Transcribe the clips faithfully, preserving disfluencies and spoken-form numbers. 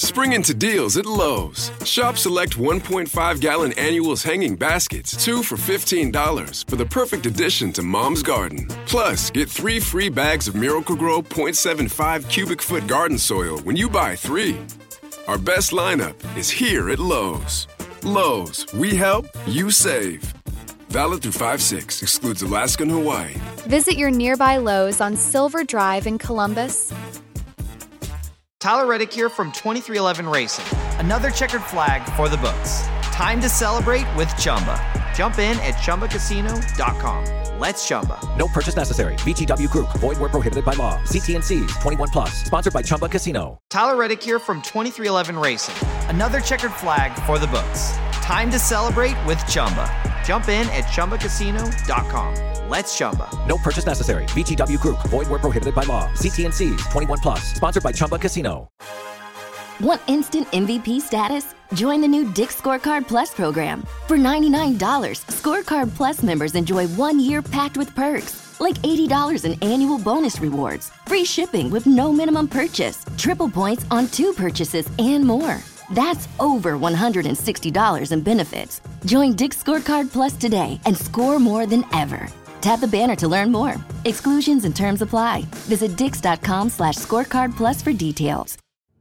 Spring into deals at Lowe's. Shop select one point five gallon annuals hanging baskets, two for fifteen dollars for the perfect addition to Mom's garden. Plus, get three free bags of Miracle-Gro point seven five cubic foot garden soil when you buy three. Our best lineup is here at Lowe's. Lowe's, we help, you save. Valid through five six, excludes Alaska and Hawaii. Visit your nearby Lowe's on Silver Drive in Columbus. Tyler Reddick here from twenty-three eleven Racing. Another checkered flag for the books. Time to celebrate with Chumba. Jump in at Chumba Casino dot com. Let's Chumba. No purchase necessary. V G W Group. Void where prohibited by law. See T N Cs. twenty-one plus. Sponsored by Chumba Casino. Tyler Reddick here from twenty-three eleven Racing. Another checkered flag for the books. Time to celebrate with Chumba. Jump in at Chumba Casino dot com. Let's Chumba. No purchase necessary. V G W Group. Void where prohibited by law. See T N Cs. twenty-one plus. Sponsored by Chumba Casino. Want instant M V P status? Join the new Dick's Scorecard Plus program. For ninety-nine dollars, Scorecard Plus members enjoy one year packed with perks, like eighty dollars in annual bonus rewards, free shipping with no minimum purchase, triple points on two purchases, and more. That's over one hundred sixty dollars in benefits. Join Dick's Scorecard Plus today and score more than ever. Tap the banner to learn more. Exclusions and terms apply. Visit dix.com slash scorecard plus for details.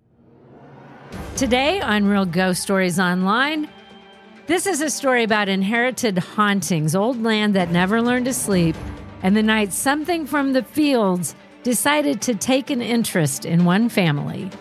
Today on Real Ghost Stories Online, this is a story about inherited hauntings, old land that never learned to sleep, and the night something from the fields decided to take an interest in one family.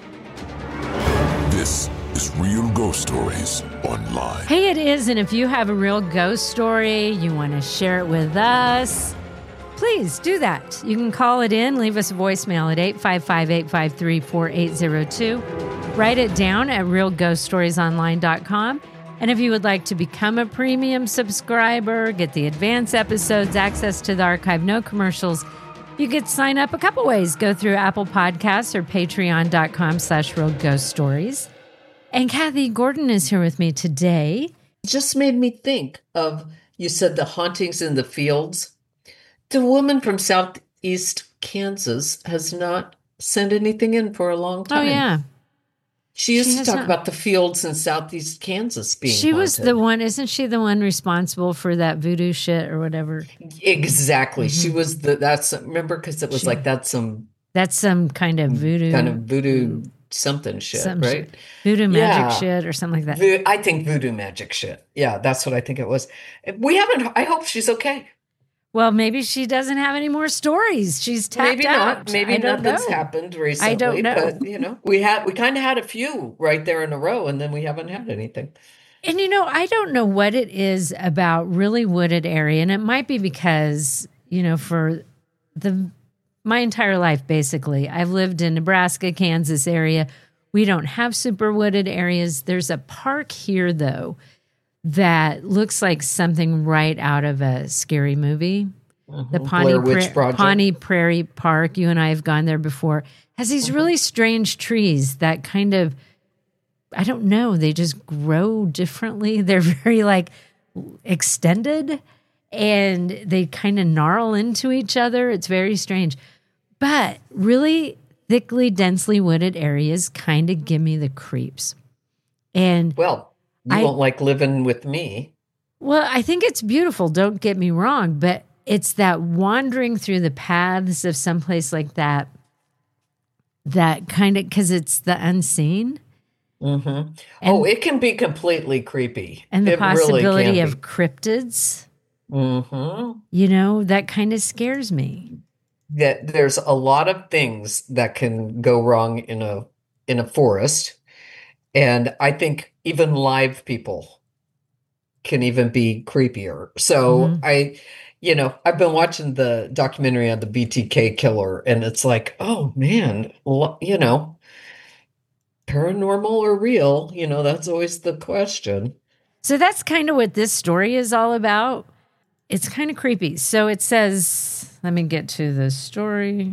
This is Real Ghost Stories Online. Hey, it is, and if you have a real ghost story, you want to share it with us, please do that. You can call it in, leave us a voicemail at eight five five, eight five three, four eight zero two. Write it down at real ghost stories online dot com. And if you would like to become a premium subscriber, get the advanced episodes, access to the archive, no commercials, you could sign up a couple ways. Go through Apple Podcasts or patreon.com slash real ghost stories. And Kathy Gordon is here with me today. It just made me think of, you said the hauntings in the fields. The woman from Southeast Kansas has not sent anything in for a long time. Oh, yeah. She used She to has talk not. about the fields in Southeast Kansas being She was haunted. the one, isn't she the one responsible for that voodoo shit or whatever? Exactly. Mm-hmm. She was the, that's, remember, because it was She- like, that's some That's some kind of voodoo. kind of voodoo something shit, some right? shit. Voodoo magic Yeah. shit or something like that. Vo- I think voodoo magic shit. Yeah, that's what I think it was. We haven't, I hope she's okay. Well, maybe she doesn't have any more stories. She's tapped Maybe out. not. Maybe I don't nothing's know. happened recently. I don't know. But, you know, we had, we kind of had a few right there in a row, and then we haven't had anything. And, you know, I don't know what it is about really wooded area. And it might be because, you know, for the my entire life, basically, I've lived in Nebraska, Kansas area. We don't have super wooded areas. There's a park here, though, that looks like something right out of a scary movie. Mm-hmm. The Pawnee, Blair Witch Pra- Project. Pawnee Prairie Park, you and I have gone there before, has these really strange trees that kind of, I don't know, they just grow differently. They're very like extended and they kind of gnarl into each other. It's very strange. But really thickly, densely wooded areas kind of give me the creeps. And Well, you I- won't like living with me. well, I think it's beautiful. Don't get me wrong, but it's that wandering through the paths of someplace like that, that kind of, because it's the unseen Mm-hmm. Oh, it can be completely creepy. and the It really possibility can of cryptids, be. Mm-hmm. you know, that kind of scares me. That there's a lot of things that can go wrong in a in a forest, and I think even live people can even be creepier. So Mhm. I, you know, I've been watching the documentary on the B T K killer, and it's like, oh man, lo- you know, paranormal or real? You know, that's always the question. So that's kind of what this story is all about. It's kind of creepy. So it says, let me get to the story.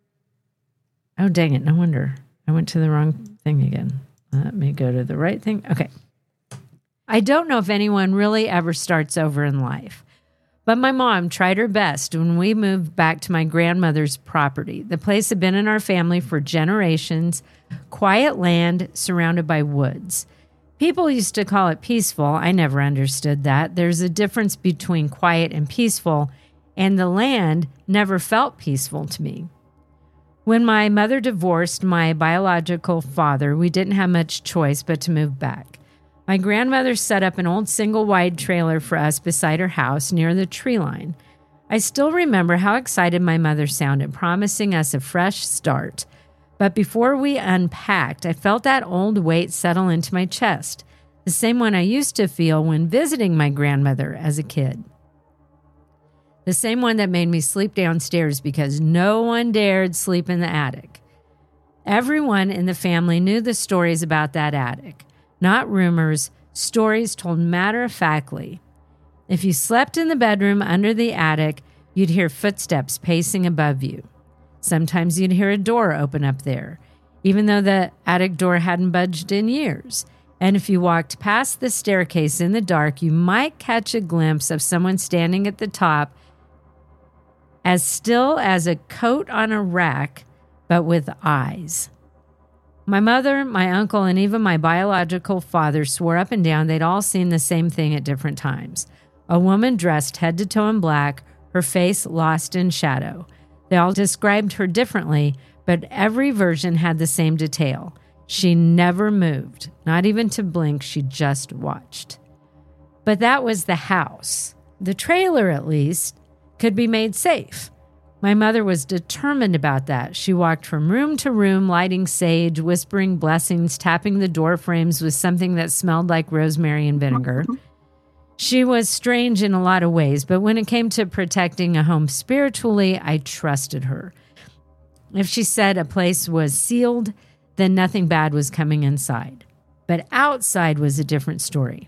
Oh, dang it. No wonder. I went to the wrong thing again. Let me go to the right thing. Okay. I don't know if anyone really ever starts over in life, But my mom tried her best when we moved back to my grandmother's property. The place had been in our family for generations, quiet land surrounded by woods. People used to call it peaceful. I never understood that. There's a difference between quiet and peaceful, and the land never felt peaceful to me. When my mother divorced my biological father, we didn't have much choice but to move back. My grandmother set up an old single-wide trailer for us beside her house near the tree line. I still remember how excited my mother sounded, promising us a fresh start. But before we unpacked, I felt that old weight settle into my chest, the same one I used to feel when visiting my grandmother as a kid. The same one that made me sleep downstairs because no one dared sleep in the attic. Everyone in the family knew the stories about that attic. Not rumors, stories told matter-of-factly. If you slept in the bedroom under the attic, you'd hear footsteps pacing above you. Sometimes you'd hear a door open up there, even though the attic door hadn't budged in years. And if you walked past the staircase in the dark, you might catch a glimpse of someone standing at the top, as still as a coat on a rack, but with eyes. My mother, my uncle, and even my biological father swore up and down they'd all seen the same thing at different times. A woman dressed head to toe in black, her face lost in shadow. They all described her differently, but every version had the same detail. She never moved, not even to blink, she just watched. But that was the house. The trailer, at least, could be made safe. My mother was determined about that. She walked from room to room, lighting sage, whispering blessings, tapping the door frames with something that smelled like rosemary and vinegar. She was strange in a lot of ways, but when it came to protecting a home spiritually, I trusted her. If she said a place was sealed, then nothing bad was coming inside. But outside was a different story.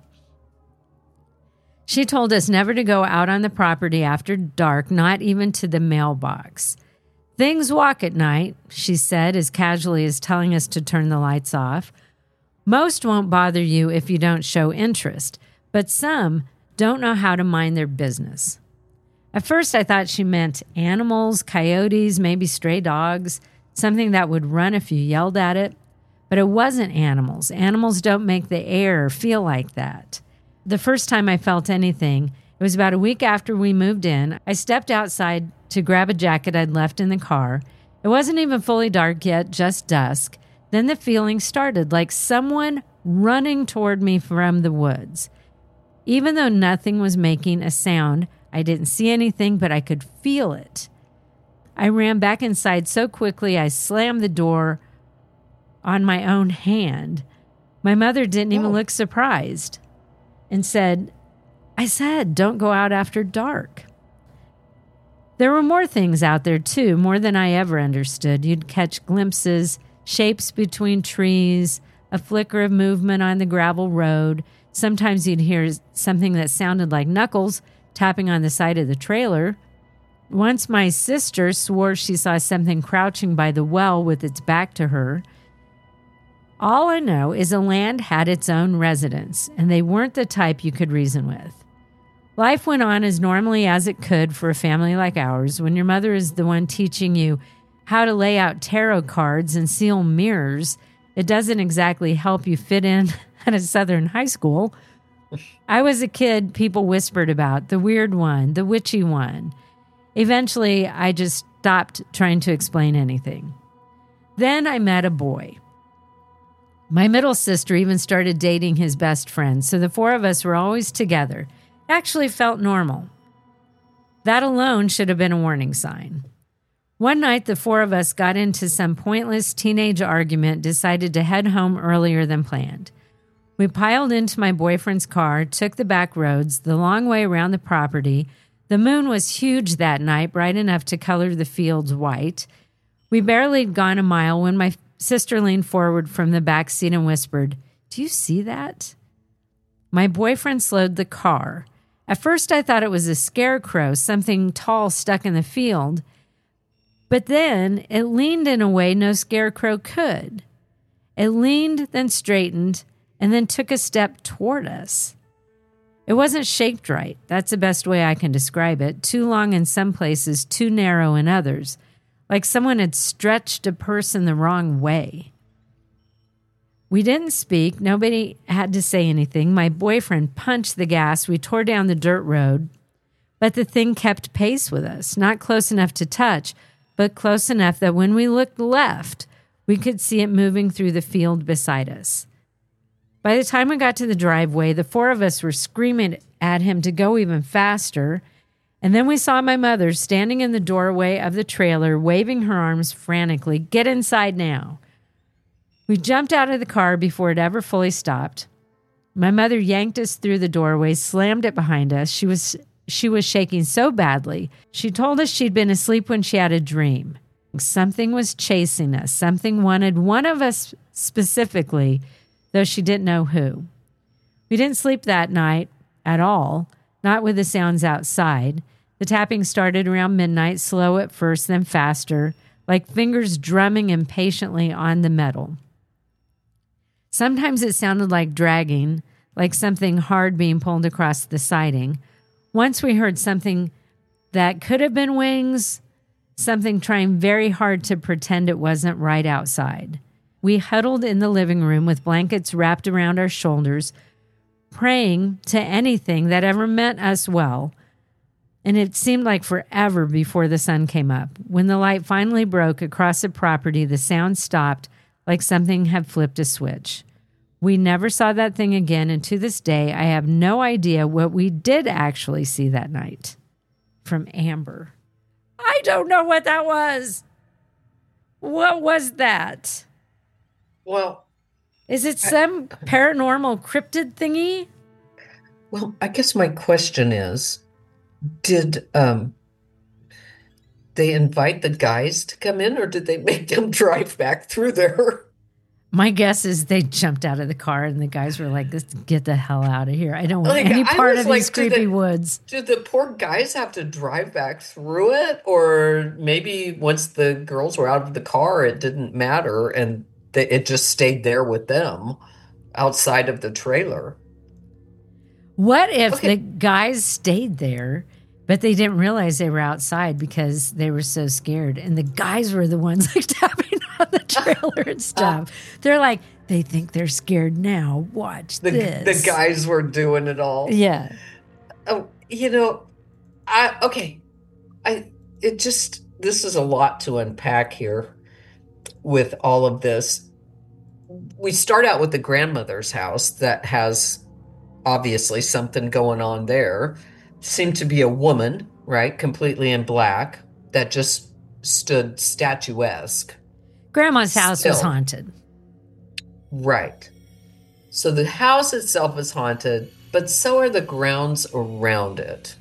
She told us never to go out on the property after dark, not even to the mailbox. Things walk at night, she said, as casually as telling us to turn the lights off. Most won't bother you if you don't show interest, but some don't know how to mind their business. At first, I thought she meant animals, coyotes, maybe stray dogs, something that would run if you yelled at it. But it wasn't animals. Animals don't make the air feel like that. The first time I felt anything, it was about a week after we moved in. I stepped outside to grab a jacket I'd left in the car. It wasn't even fully dark yet, just dusk. Then the feeling started, like someone running toward me from the woods. Even though nothing was making a sound, I didn't see anything, but I could feel it. I ran back inside so quickly I slammed the door on my own hand. My mother didn't even look surprised and said, I said, don't go out after dark. There were more things out there too, more than I ever understood. You'd catch glimpses, shapes between trees, a flicker of movement on the gravel road. Sometimes you'd hear something that sounded like knuckles tapping on the side of the trailer. Once my sister swore she saw something crouching by the well with its back to her. All I know is the land had its own residents, and they weren't the type you could reason with. Life went on as normally as it could for a family like ours. When your mother is the one teaching you how to lay out tarot cards and seal mirrors, it doesn't exactly help you fit in at a Southern high school. I was a kid people whispered about, the weird one, the witchy one. Eventually, I just stopped trying to explain anything. Then I met a boy. My middle sister even started dating his best friend, so the four of us were always together. It actually felt normal. That alone should have been a warning sign. One night, the four of us got into some pointless teenage argument, decided to head home earlier than planned. We piled into my boyfriend's car, took the back roads, the long way around the property. The moon was huge that night, bright enough to color the fields white. We barely had gone a mile when my sister leaned forward from the back seat and whispered, "Do you see that?" My boyfriend slowed the car. At first, I thought it was a scarecrow, something tall stuck in the field. But then it leaned in a way no scarecrow could. It leaned, then straightened, and then took a step toward us. It wasn't shaped right. That's the best way I can describe it. Too long in some places, too narrow in others. Like someone had stretched a person the wrong way. We didn't speak. Nobody had to say anything. My boyfriend punched the gas. We tore down the dirt road. But the thing kept pace with us. Not close enough to touch, but close enough that when we looked left, we could see it moving through the field beside us. By the time we got to the driveway, the four of us were screaming at him to go even faster. And then we saw my mother standing in the doorway of the trailer, waving her arms frantically. Get inside now. We jumped out of the car before it ever fully stopped. My mother yanked us through the doorway, slammed it behind us. She was she was shaking so badly. She told us she'd been asleep when she had a dream. Something was chasing us. Something wanted one of us specifically, though she didn't know who. We didn't sleep that night at all, not with the sounds outside. The tapping started around midnight, slow at first, then faster, like fingers drumming impatiently on the metal. Sometimes it sounded like dragging, like something hard being pulled across the siding. Once we heard something that could have been wings, something trying very hard to pretend it wasn't right outside. We huddled in the living room with blankets wrapped around our shoulders, praying to anything that ever meant us well. And it seemed like forever before the sun came up. When the light finally broke across the property, the sound stopped like something had flipped a switch. We never saw that thing again, and to this day, I have no idea what we did actually see that night. From Amber. I don't know what that was. What was that? Well, is it some I, paranormal cryptid thingy? Well, I guess my question is, did um, they invite the guys to come in, or did they make them drive back through there? My guess is they jumped out of the car and the guys were like, "Let's get the hell out of here. I don't want like, any part of like, these creepy the, woods." Do the poor guys have to drive back through it? Or maybe once the girls were out of the car, it didn't matter and they, it just stayed there with them outside of the trailer. What if okay. the guys stayed there, but they didn't realize they were outside because they were so scared? And the guys were the ones like tapping on the trailer and stuff. They're like, they think they're scared now. Watch the, this. The guys were doing it all. Yeah. Oh, you know, I, okay. I, it just, this is a lot to unpack here with all of this. We start out with the grandmother's house that has obviously something going on there. Seemed to be a woman, right? Completely in black that just stood statuesque. Grandma's house Still. was haunted. Right. So the house itself is haunted, but so are the grounds around it.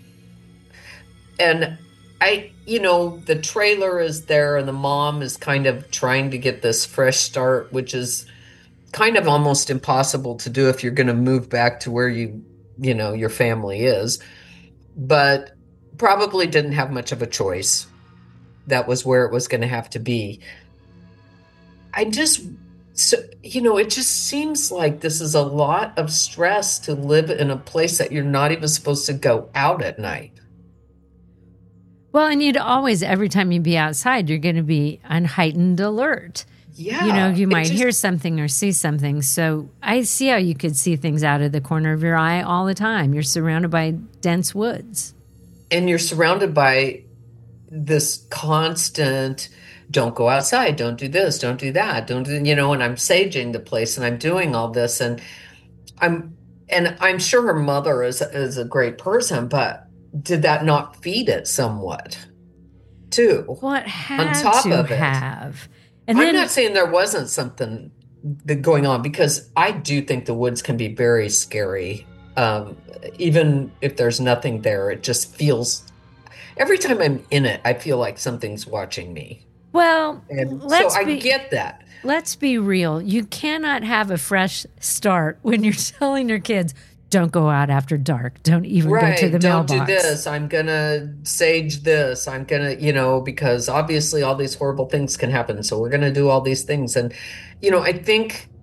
And I, you know, the trailer is there and the mom is kind of trying to get this fresh start, which is kind of almost impossible to do if you're going to move back to where you, you know, your family is, but probably didn't have much of a choice. That was where it was going to have to be. I just, so, you know, it just seems like this is a lot of stress to live in a place that you're not even supposed to go out at night. Well, and you'd always, every time you be outside, you're going to be on heightened alert. Yeah. You know, you might just, hear something or see something. So I see how you could see things out of the corner of your eye all the time. You're surrounded by dense woods. And you're surrounded by this constant, don't go outside, don't do this, don't do that, don't do, you know, and I'm saging the place and I'm doing all this. And I'm, and I'm sure her mother is, is a great person, but did that not feed it somewhat too? Well, it had on top to of it. have. And I'm then, not saying there wasn't something that going on, because I do think the woods can be very scary. Um, even if there's nothing there, it just feels, every time I'm in it, I feel like something's watching me. Well, and let's so I be, get that. Let's be real. You cannot have a fresh start when you're telling your kids, don't go out after dark. Don't even right. go to the don't mailbox. do this. I'm going to sage this. I'm going to, you know, because obviously all these horrible things can happen. So we're going to do all these things. And, you know, I think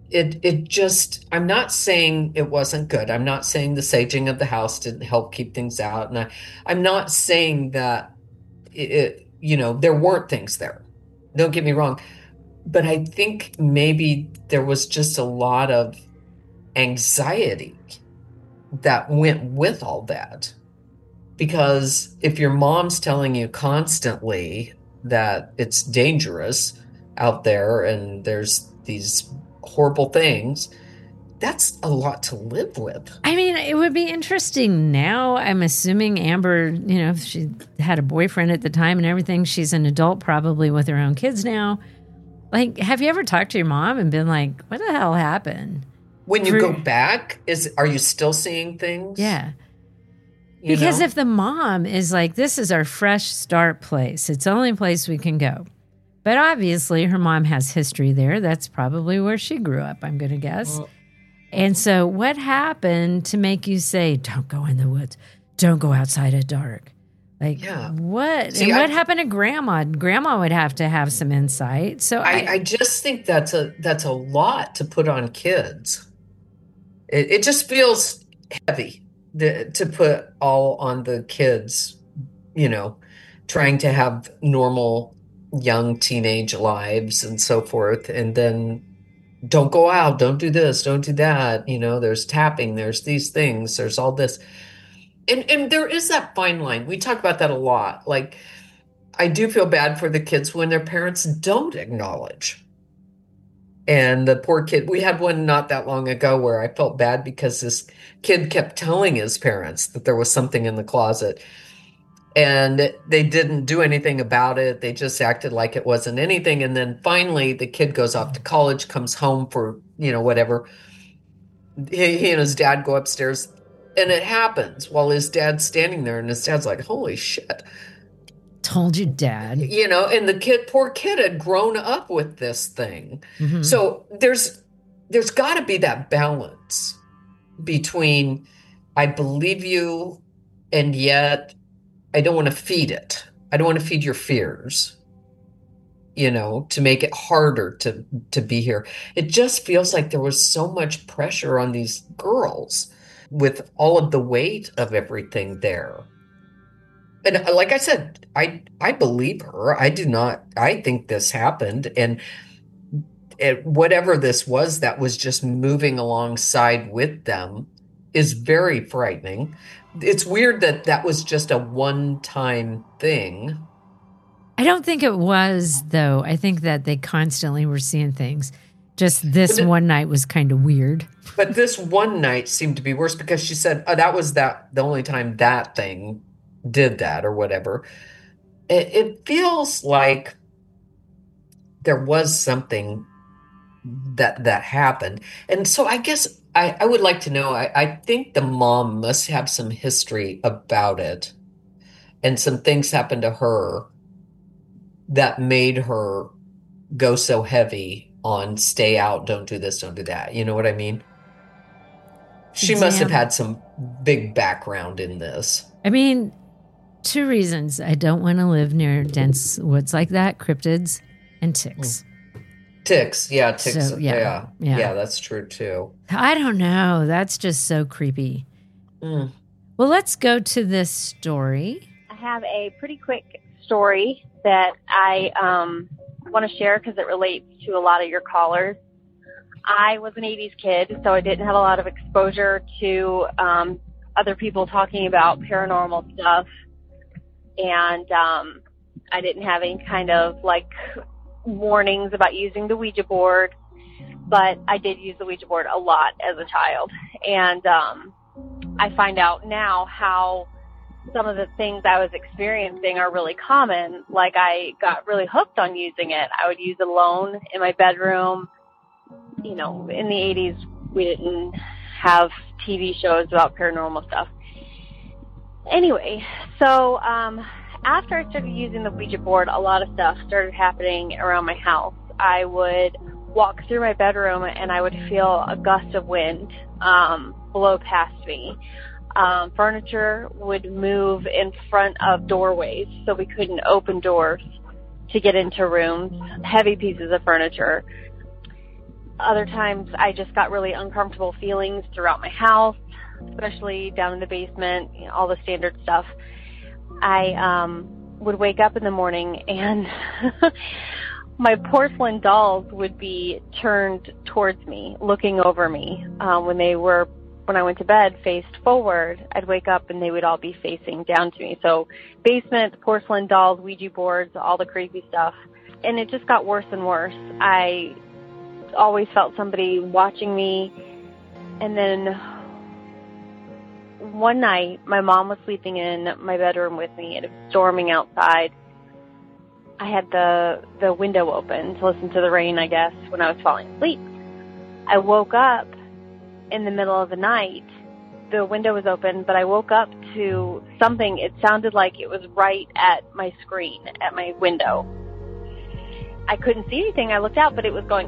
it it just, I'm not saying it wasn't good. I'm not saying the saging of the house didn't help keep things out. And I, I'm not saying that it, it, you know, there weren't things there. Don't get me wrong. But I think maybe there was just a lot of anxiety that went with all that. Because if your mom's telling you constantly that it's dangerous out there and there's these horrible things, that's a lot to live with. I mean, it would be interesting now. I'm assuming Amber, you know, if she had a boyfriend at the time and everything, she's an adult probably with her own kids now. Like, have you ever talked to your mom and been like, what the hell happened? When you For, go back, is are you still seeing things? Yeah. You because know? if the mom is like, this is our fresh start place, it's the only place we can go. But obviously her mom has history there. That's probably where she grew up, I'm going to guess. Well, and so what happened to make you say, don't go in the woods, don't go outside at dark? Like, yeah. what? See, and what I, happened to Grandma? Grandma would have to have some insight. So I, I, I just think that's a that's a lot to put on kids. It, it just feels heavy to, to put all on the kids, you know, trying to have normal young teenage lives and so forth. And then don't go out, don't do this, don't do that. You know, there's tapping, there's these things, there's all this. And and there is that fine line. We talk about that a lot. Like, I do feel bad for the kids when their parents don't acknowledge. And the poor kid, we had one not that long ago where I felt bad because this kid kept telling his parents that there was something in the closet. And they didn't do anything about it. They just acted like it wasn't anything. And then finally the kid goes off to college, comes home for, you know, whatever. He, he and his dad go upstairs. And it happens while his dad's standing there, and his dad's like, holy shit. Told you, Dad. You know, and the kid, poor kid had grown up with this thing. Mm-hmm. So there's there's got to be that balance between I believe you, and yet I don't want to feed it. I don't want to feed your fears, you know, to make it harder to, to be here. It just feels like there was so much pressure on these girls with all of the weight of everything there. And like I said, I I believe her. I do not, I think this happened. And it, whatever this was that was just moving alongside with them is very frightening. It's weird that that was just a one-time thing. I don't think it was, though. I think that they constantly were seeing things. Just this it, one night was kind of weird. But this one night seemed to be worse because she said, oh, that was that the only time that thing did that or whatever. It, it feels like there was something that that happened. And so I guess I, I would like to know, I, I think the mom must have some history about it. And some things happened to her that made her go so heavy on stay out, don't do this, don't do that. You know what I mean? She Damn. must have had some big background in this. I mean, two reasons. I don't want to live near dense woods like that, cryptids and ticks. Ticks, yeah, ticks. So, yeah, yeah, yeah. Yeah, that's true too. I don't know. That's just so creepy. Mm. Well, let's go to this story. I have a pretty quick story that I um, want to share because it relates to a lot of your callers. I was an eighties kid, so I didn't have a lot of exposure to um, other people talking about paranormal stuff. And um, I didn't have any kind of, like, warnings about using the Ouija board. But I did use the Ouija board a lot as a child. And um, I find out now how some of the things I was experiencing are really common. Like, I got really hooked on using it. I would use it alone in my bedroom. You know, in the eighties, we didn't have T V shows about paranormal stuff. Anyway, so um, after I started using the Ouija board, a lot of stuff started happening around my house. I would walk through my bedroom and I would feel a gust of wind um, blow past me. Um, furniture would move in front of doorways, so we couldn't open doors to get into rooms. Heavy pieces of furniture. Other times I just got really uncomfortable feelings throughout my house, especially down in the basement, you know, all the standard stuff. I um, would wake up in the morning and my porcelain dolls would be turned towards me, looking over me. Um, when they were, when I went to bed, faced forward, I'd wake up and they would all be facing down to me. So basement, porcelain dolls, Ouija boards, all the crazy stuff. And it just got worse and worse. I always felt somebody watching me. And then one night, my mom was sleeping in my bedroom with me, and it was storming outside. I had the the window open to listen to the rain, I guess, when I was falling asleep. I woke up in the middle of the night. The window was open, but I woke up to something. It sounded like it was right at my screen, at my window. I couldn't see anything. I looked out, but it was going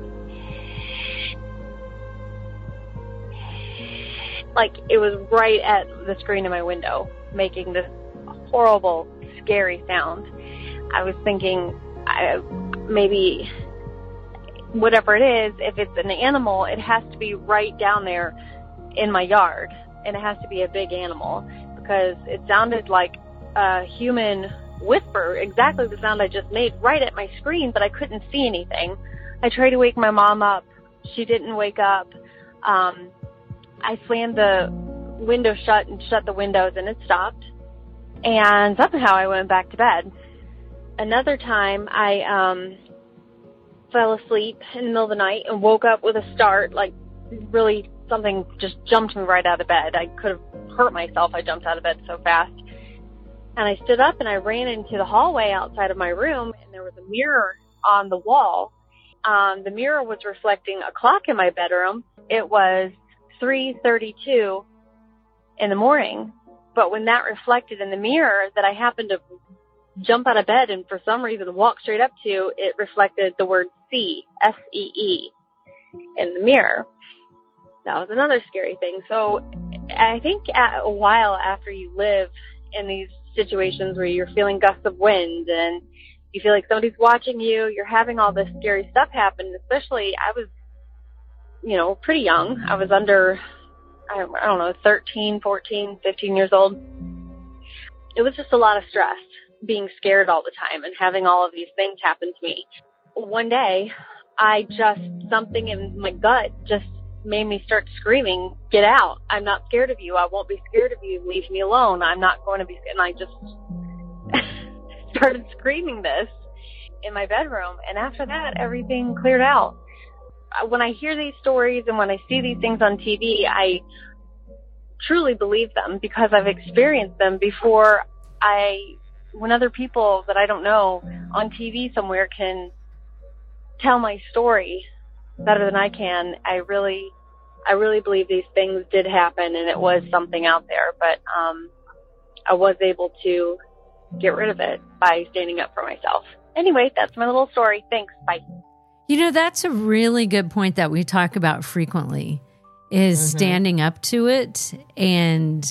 like it was right at the screen of my window, making this horrible, scary sound. I was thinking, I, maybe whatever it is, if it's an animal, it has to be right down there in my yard, and it has to be a big animal, because it sounded like a human whisper, exactly the sound I just made, right at my screen, but I couldn't see anything. I tried to wake my mom up. She didn't wake up. Um, I slammed the window shut and shut the windows, and it stopped. And somehow I went back to bed. Another time, I um, fell asleep in the middle of the night and woke up with a start, like really something just jumped me right out of bed. I could have hurt myself. I jumped out of bed so fast. And I stood up and I ran into the hallway outside of my room, and there was a mirror on the wall. Um, the mirror was reflecting a clock in my bedroom. It was three thirty-two in the morning. But when that reflected in the mirror that I happened to jump out of bed and for some reason walk straight up to, it reflected the word C, S E E, in the mirror. That was another scary thing. So I think a while after you live in these situations where you're feeling gusts of wind and you feel like somebody's watching you, you're having all this scary stuff happen, especially I was, you know, pretty young. I was under, I don't, I don't know, thirteen, fourteen, fifteen years old. It was just a lot of stress, being scared all the time and having all of these things happen to me. One day, I just, something in my gut just made me start screaming, "Get out. I'm not scared of you. I won't be scared of you. Leave me alone. I'm not going to be scared." And I just started screaming this in my bedroom. And after that, everything cleared out. When I hear these stories and when I see these things on T V, I truly believe them because I've experienced them before. I, when other people that I don't know on T V somewhere can tell my story better than I can, I really, I really believe these things did happen and it was something out there, but um, I was able to get rid of it by standing up for myself. Anyway, that's my little story. Thanks. Bye. You know, that's a really good point that we talk about frequently, is mm-hmm. standing up to it and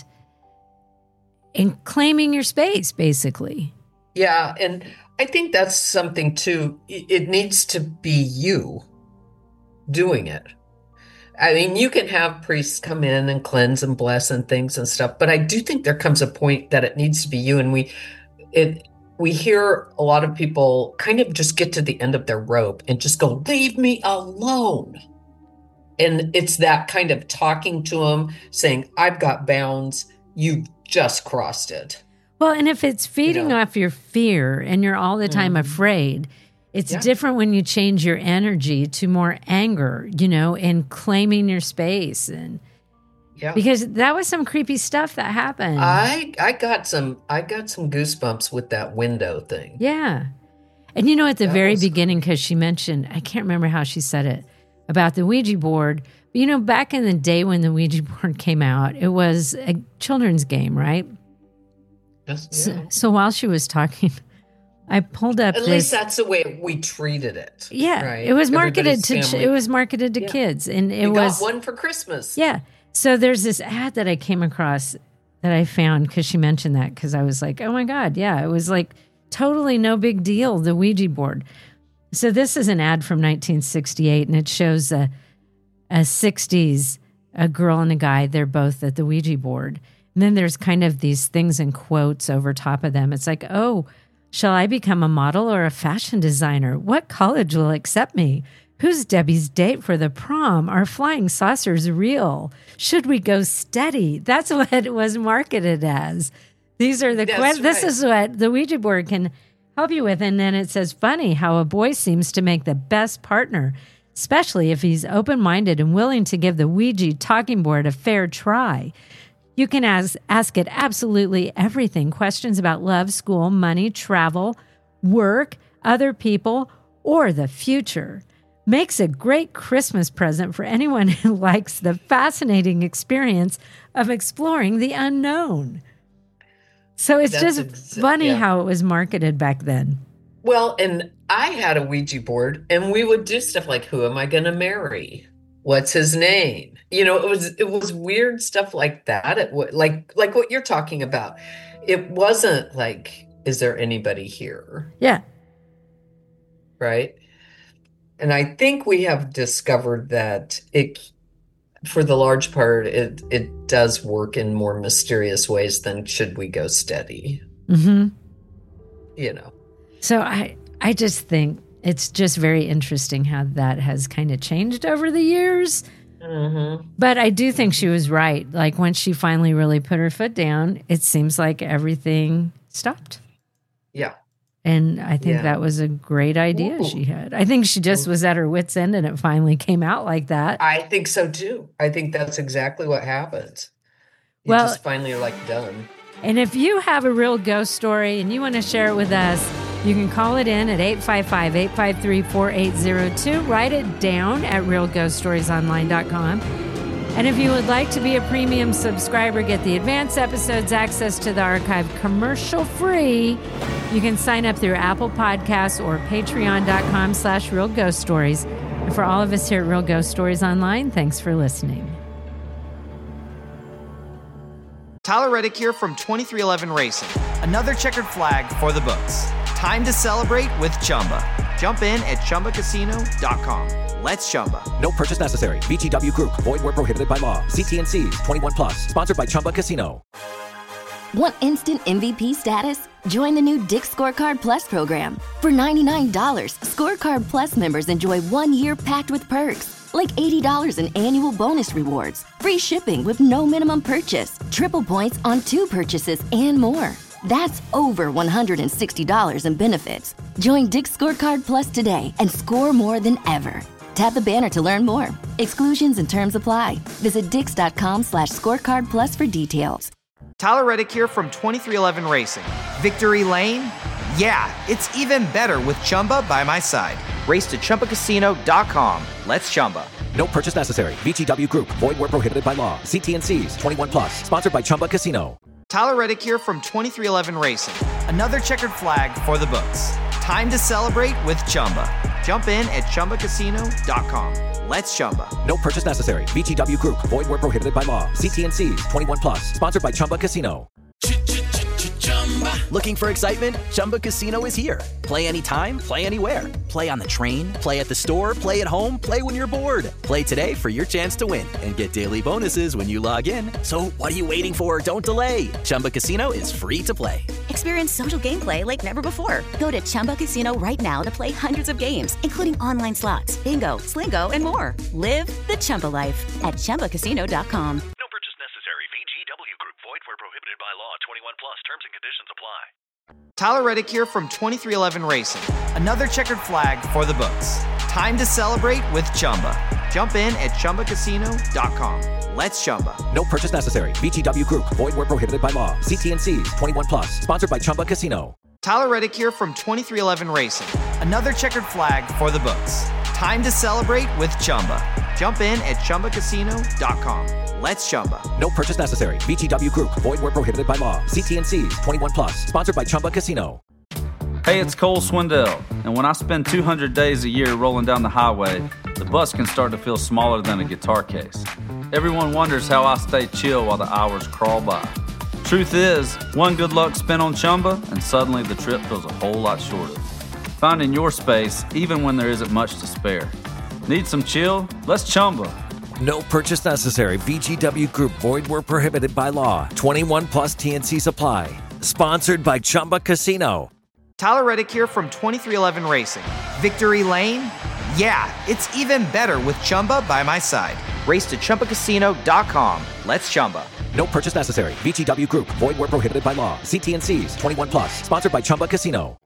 and claiming your space, basically. Yeah, and I think that's something too. It needs to be you doing it. I mean, you can have priests come in and cleanse and bless and things and stuff, but I do think there comes a point that it needs to be you. And we, it, we hear a lot of people kind of just get to the end of their rope and just go, "Leave me alone." And it's that kind of talking to them, saying, "I've got bounds. You've just crossed it." Well, and if it's feeding You know? off your fear and you're all the time Mhm. afraid, it's Yeah. different when you change your energy to more anger, you know, and claiming your space. And Yeah. because that was some creepy stuff that happened. I I got some I got some goosebumps with that window thing. Yeah. And you know, at the That very was beginning, because she mentioned, I can't remember how she said it, about the Ouija board. But, you know, back in the day when the Ouija board came out, it was a children's game, right? Yes, So, yeah. so while she was talking, I pulled up At this. least that's the way we treated it. Yeah, right? it was marketed Everybody's to ch- family. it was marketed to Yeah. kids, and it We was got one for Christmas. yeah. So there's this ad that I came across that I found because she mentioned that, because I was like, oh my god, yeah, it was like totally no big deal, the Ouija board. So this is an ad from nineteen sixty-eight, and it shows a, a sixties, a girl and a guy. They're both at the Ouija board. And then there's kind of these things in quotes over top of them. It's like, oh, shall I become a model or a fashion designer? What college will accept me? Who's Debbie's date for the prom? Are flying saucers real? Should we go steady? That's what it was marketed as. These are the questions. This is what the Ouija board can help you with. And then it says, funny how a boy seems to make the best partner, especially if he's open-minded and willing to give the Ouija talking board a fair try. You can ask, ask it absolutely everything. Questions about love, school, money, travel, work, other people, or the future. Makes a great Christmas present for anyone who likes the fascinating experience of exploring the unknown. So it's That's just exa- funny yeah. how it was marketed back then. Well, and I had a Ouija board, and we would do stuff like, who am I going to marry? What's his name? You know, it was it was weird stuff like that. It w- like like what you're talking about. It wasn't like, is there anybody here? Yeah. Right? And I think we have discovered that it, for the large part, it it does work in more mysterious ways than should we go steady. Mm-hmm. You know. So I I just think it's just very interesting how that has kind of changed over the years. Mm-hmm. But I do think she was right. Like when she finally really put her foot down, it seems like everything stopped. Yeah. And I think yeah. that was a great idea Ooh. she had. I think she just was at her wit's end and it finally came out like that. I think so too. I think that's exactly what happened. You well, just finally are like done. And if you have a real ghost story and you want to share it with us, you can call it in at eight five five, eight five three, four eight zero two. Write it down at real ghost stories online dot com. And if you would like to be a premium subscriber, get the advanced episodes, access to the archive commercial-free, you can sign up through Apple Podcasts or patreon.com slash Real Ghost Stories. And for all of us here at Real Ghost Stories Online, thanks for listening. Tyler Reddick here from twenty-three eleven Racing. Another checkered flag for the books. Time to celebrate with Chumba. Jump in at Chumba Casino dot com. Let's Chumba. No purchase necessary. V G W Group. Void where prohibited by law. See T and C's. twenty-one plus. Sponsored by Chumba Casino. Want instant M V P status? Join the new Dick's Scorecard Plus program. For ninety-nine dollars, Scorecard Plus members enjoy one year packed with perks, like eighty dollars in annual bonus rewards, free shipping with no minimum purchase, triple points on two purchases, and more. That's over one hundred sixty dollars in benefits. Join Dick's Scorecard Plus today and score more than ever. Tap the banner to learn more. Exclusions and terms apply. Visit dix.com slash scorecard plus for details. Tyler Reddick here from twenty-three eleven Racing. Victory Lane? Yeah, it's even better with Chumba by my side. Race to Chumba Casino dot com. Let's Chumba. No purchase necessary. V G W Group. Void where prohibited by law. See T and C's. twenty-one plus. Sponsored by Chumba Casino. Tyler Reddick here from twenty-three eleven Racing. Another checkered flag for the books. Time to celebrate with Chumba. Jump in at Chumba Casino dot com. Let's Chumba. No purchase necessary. V G W Group. Void where prohibited by law. See T and C's. twenty-one plus. Sponsored by Chumba Casino. Looking for excitement? Chumba Casino is here. Play anytime, play anywhere. Play on the train, play at the store, play at home, play when you're bored. Play today for your chance to win and get daily bonuses when you log in. So what are you waiting for? Don't delay. Chumba Casino is free to play. Experience social gameplay like never before. Go to Chumba Casino right now to play hundreds of games, including online slots, bingo, Slingo, and more. Live the Chumba life at Chumba Casino dot com. No purchase necessary. V G W Group. Void where prohibited by law. twenty-one plus. Terms and conditions apply. Tyler Reddick here from twenty-three eleven Racing. Another checkered flag for the books. Time to celebrate with Chumba. Jump in at Chumba Casino dot com. Let's Chumba. No purchase necessary. V G W Group. Void where prohibited by law. See T and C's. twenty-one plus. Sponsored by Chumba Casino. Tyler Reddick here from twenty-three eleven Racing. Another checkered flag for the books. Time to celebrate with Chumba. Jump in at Chumba Casino dot com. Let's Chumba. No purchase necessary. V G W Group. Void where prohibited by law. See T and C's. twenty-one plus. Sponsored by Chumba Casino. Hey, it's Cole Swindell, and when I spend two hundred days a year rolling down the highway, the bus can start to feel smaller than a guitar case. Everyone wonders how I stay chill while the hours crawl by. Truth is, one good luck spent on Chumba, and suddenly the trip feels a whole lot shorter. finding your space even when there isn't much to spare. Need some chill? Let's Chumba. No purchase necessary. V G W Group. Void where prohibited by law. twenty-one plus T N C supply. Sponsored by Chumba Casino. Tyler Reddick here from twenty-three eleven Racing. Victory Lane? Yeah, it's even better with Chumba by my side. Race to Chumba Casino dot com. Let's Chumba. No purchase necessary. V G W Group. Void where prohibited by law. See T N Cs. twenty-one plus. Sponsored by Chumba Casino.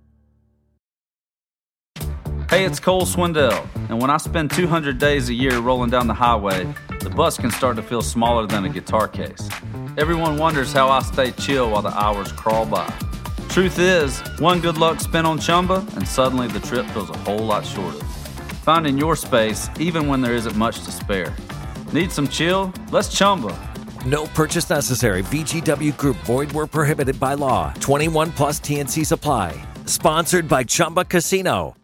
Hey, it's Cole Swindell, and when I spend two hundred days a year rolling down the highway, the bus can start to feel smaller than a guitar case. Everyone wonders how I stay chill while the hours crawl by. Truth is, one good luck spin on Chumba, and suddenly the trip feels a whole lot shorter. Finding your space, even when there isn't much to spare. Need some chill? Let's Chumba. No purchase necessary. V G W Group. Void where prohibited by law. twenty-one plus T N C supply. Sponsored by Chumba Casino.